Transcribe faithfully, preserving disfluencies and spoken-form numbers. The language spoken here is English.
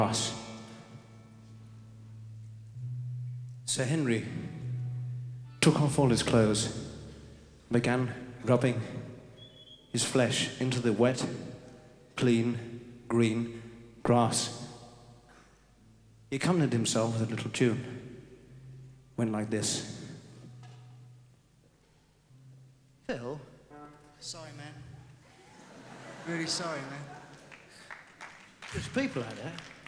grass. Sir Henry took off all his clothes, began rubbing his flesh into the wet, clean, green grass. He accompanied himself with a little tune. Went like this. Phil? Sorry, man. Really sorry, man. There's people out there.